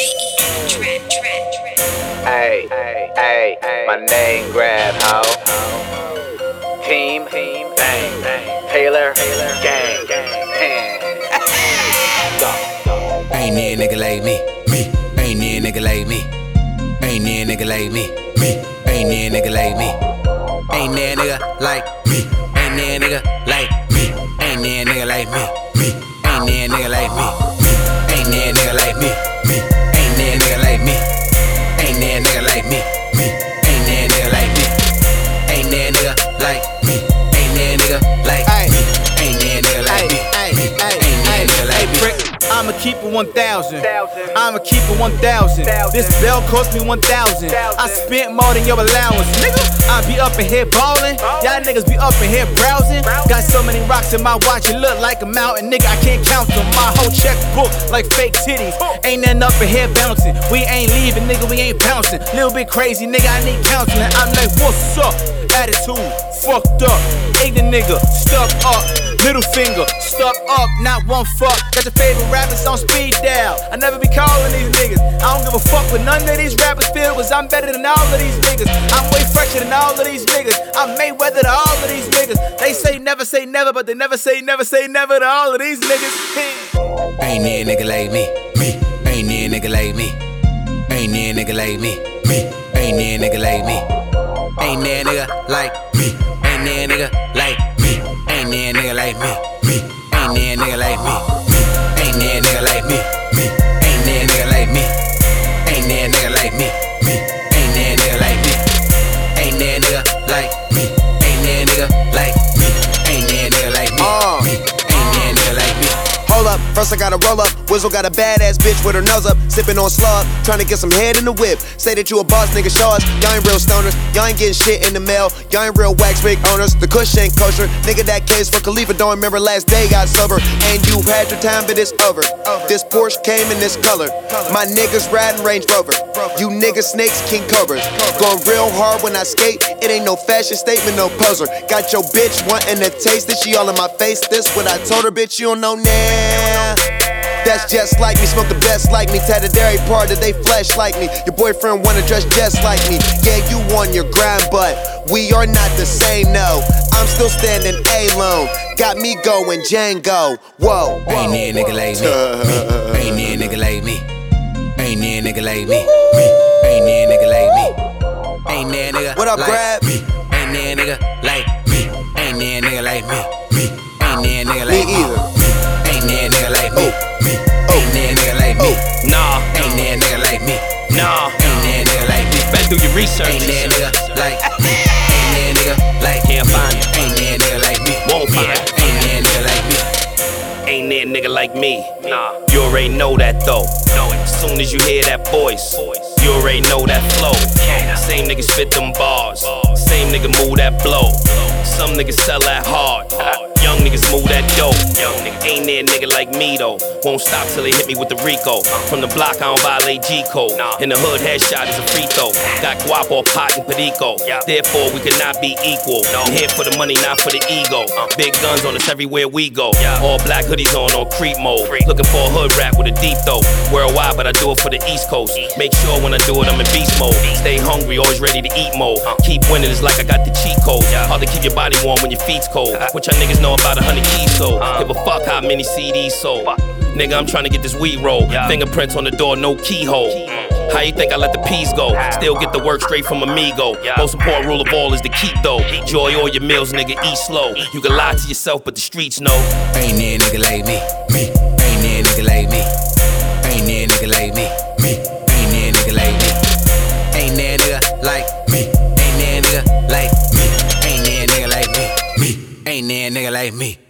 Hey, my name grab, ho. Team, bang, Taylor, gang, Ain't near nigga like me. Ain't near nigga like me. Ain't near nigga like me. Ain't near nigga like me. Ain't near nigga like me. Ain't near nigga like me. Ain't near nigga like me. Ain't near nigga like me. Ain't near nigga like me. Ain't near nigga like me. Ain't near nigga like me. Ain't near nigga like me. Ain't near nigga like me. Ain't near nigga like me. Ain't near nigga like me. Ain't near nigga like me. I'ma keep it 1,000. I'ma keep it 1,000. This bell cost me 1,000. I spent more than your allowance, nigga. I be up in here ballin'. Y'all niggas be up in here browsing. Got so many rocks in my watch, it look like a mountain, nigga. I can't count them. My whole checkbook like fake titties. Ain't nothing up in here bouncing. We ain't leaving, nigga. We ain't bouncing. Little bit crazy, nigga. I need counseling. I'm like, what's up? Attitude fucked up. Ignorant nigga, stuck up. Middle finger, stuck up, not one fuck. Got your favorite rappers on speed dial. I never be calling these niggas. I don't give a fuck what none of these rappers feel, cause I'm better than all of these niggas. I'm way fresher than all of these niggas. I'm Mayweather to all of these niggas. They say never, but they never say never to all of these niggas. Ain't near nigga like me. Ain't near nigga like me. Ain't near nigga like me. Ain't near nigga like me. Ain't near nigga like me. Ain't near nigga like me. Ain't near nigga like me. Ain't near nigga like me. Ain't near nigga like me. Ain't near nigga like me. Ain't near nigga like me. Ain't near nigga like me. Ain't near nigga like me. Ain't near nigga like me. Ain't near nigga like me. Ain't near nigga like me. Hold up, first I gotta roll up. Wizzle got a badass bitch with her nose up, sippin' on slug, tryna get some head in the whip. Say that you a boss, nigga, show us. Y'all ain't real stoners, y'all ain't getting shit in the mail. Y'all ain't real wax rig owners, the kush ain't kosher. Nigga, that case for Khalifa, don't remember last day got sober. And you had your time, but it's over. This Porsche came in this color. My niggas riding Range Rover. You niggas snakes, King Cobras. Going real hard when I skate, it ain't no fashion statement, no poser. Got your bitch wanting to taste it, she all in my face. This what I told her, bitch, you don't know now. That's just like me, smoke the best like me. Tatted dairy part that they flesh like me. Your boyfriend wanna dress just like me. Yeah, you on your grind, but we are not the same, no. I'm still standing alone. Got me going Django. Whoa. Ain't near nigga like me. Ain't near nigga like me. Ain't near nigga like me. Ain't near nigga like me. Ain't near nigga. What up, like Grab? Me. Ain't near nigga like me. Ain't near nigga like me. Ain't near nigga like me either. Ain't near nigga like me. Ain't near nigga like me. Nah. Ain't near nigga like me. Nah. Ain't near nigga like me. Better do your research. Ain't near nigga like me. Ain't near nigga like me. Can't find it. Ain't near nigga like me. Won't find it. Ain't near nigga like me. Ain't near nigga like me. Nah. You already know that though. As soon as you hear that voice, you already know that flow. Same niggas spit them bars. Same nigga move that blow. Some niggas sell that hard. Young niggas move that dope. Ain't there a nigga like me though. Won't stop till they hit me with the Rico. From the block I don't violate G code. In the hood headshot is a free throw. Got guap or pot and perico. Therefore we could not be equal. I'm here for the money, not for the ego. Big guns on us everywhere we go. All black hoodies on creep mode. Looking for a hood rap with a deep throat. Worldwide, but I do it for the East Coast. Make sure when I do it I'm in beast mode. Stay hungry, always ready to eat mode. Keep winning, it's like I got the cheat code. Hard to keep your body warm when your feet's cold. What y'all niggas know about 100 keys sold? Give a fuck how many CDs sold. Nigga, I'm trying to get this weed roll. Fingerprints on the door, no keyhole. How you think I let the peas go? Still get the work straight from Amigo. Most important rule of all is to keep though. Enjoy all your meals, nigga, eat slow. You can lie to yourself, but the streets know. Ain't near nigga like me. Ain't near nigga like me. Ain't near nigga like me. Ain't near nigga like me. Ain't near nigga like me. Ain't near nigga like me. Ain't near nigga like me. Ain't near nigga like me.